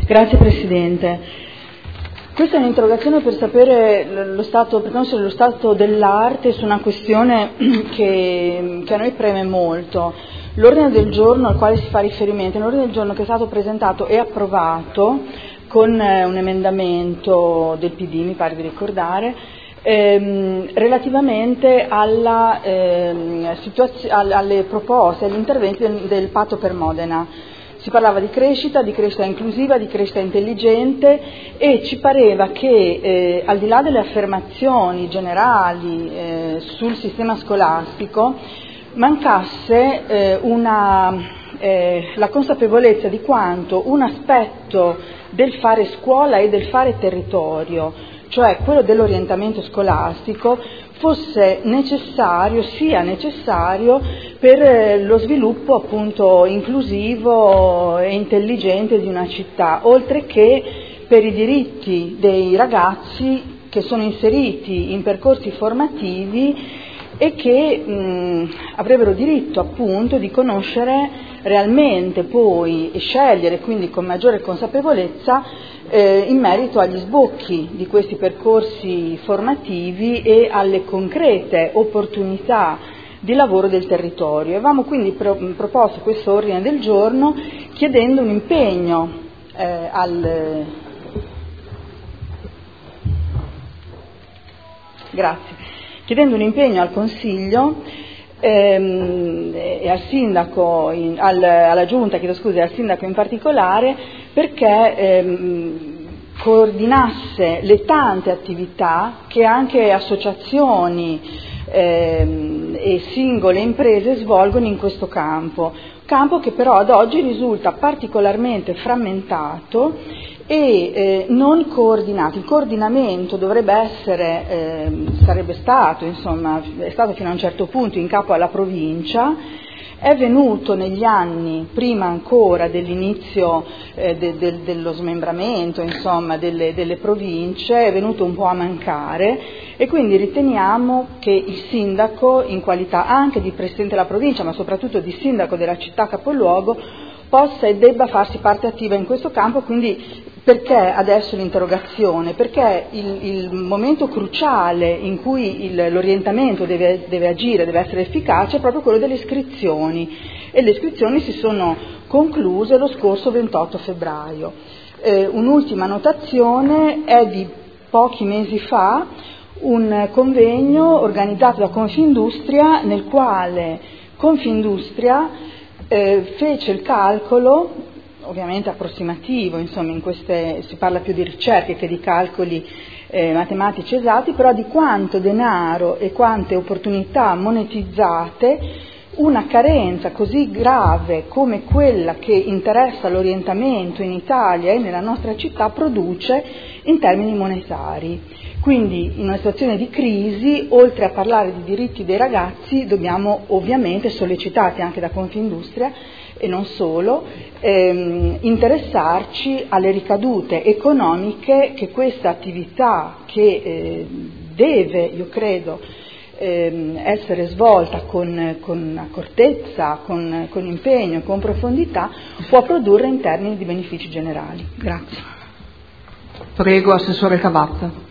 Grazie Presidente. Questa è un'interrogazione per sapere per conoscere lo stato dell'arte su una questione che a noi preme molto. L'ordine del giorno al quale si fa riferimento è un ordine del giorno che è stato presentato e approvato con un emendamento del PD, mi pare di ricordare, relativamente alle proposte, agli interventi del Patto per Modena. Si parlava di crescita inclusiva, di crescita intelligente e ci pareva che al di là delle affermazioni generali sul sistema scolastico mancasse la consapevolezza di quanto un aspetto del fare scuola e del fare territorio, cioè quello dell'orientamento scolastico, sia necessario per lo sviluppo appunto inclusivo e intelligente di una città, oltre che per i diritti dei ragazzi che sono inseriti in percorsi formativi e che avrebbero diritto appunto di conoscere realmente poi e scegliere quindi con maggiore consapevolezza in merito agli sbocchi di questi percorsi formativi e alle concrete opportunità di lavoro del territorio. Avevamo quindi proposto questo ordine del giorno chiedendo un impegno al Consiglio e al Sindaco, alla Giunta, e al Sindaco in particolare, perché coordinasse le tante attività che anche associazioni e singole imprese svolgono in questo campo che però ad oggi risulta particolarmente frammentato e non coordinato. Il coordinamento sarebbe stato, è stato fino a un certo punto in capo alla provincia, è venuto negli anni, prima ancora dell'inizio dello smembramento delle province, è venuto un po' a mancare e quindi riteniamo che il sindaco, in qualità anche di presidente della provincia ma soprattutto di sindaco della città capoluogo, possa e debba farsi parte attiva in questo campo. Quindi perché adesso l'interrogazione? Perché il momento cruciale in cui l'orientamento deve agire, deve essere efficace, è proprio quello delle iscrizioni, e le iscrizioni si sono concluse lo scorso 28 febbraio. Un'ultima notazione è di pochi mesi fa un convegno organizzato da Confindustria, nel quale Confindustria fece il calcolo, ovviamente approssimativo, si parla più di ricerche che di calcoli matematici esatti, però di quanto denaro e quante opportunità monetizzate una carenza così grave come quella che interessa l'orientamento in Italia e nella nostra città produce in termini monetari. Quindi in una situazione di crisi, oltre a parlare di diritti dei ragazzi, dobbiamo ovviamente, sollecitati anche da Confindustria e non solo, interessarci alle ricadute economiche che questa attività, che deve, io credo, essere svolta con accortezza, con impegno, con profondità, può produrre in termini di benefici generali. Grazie. Prego, Assessore Cavatta.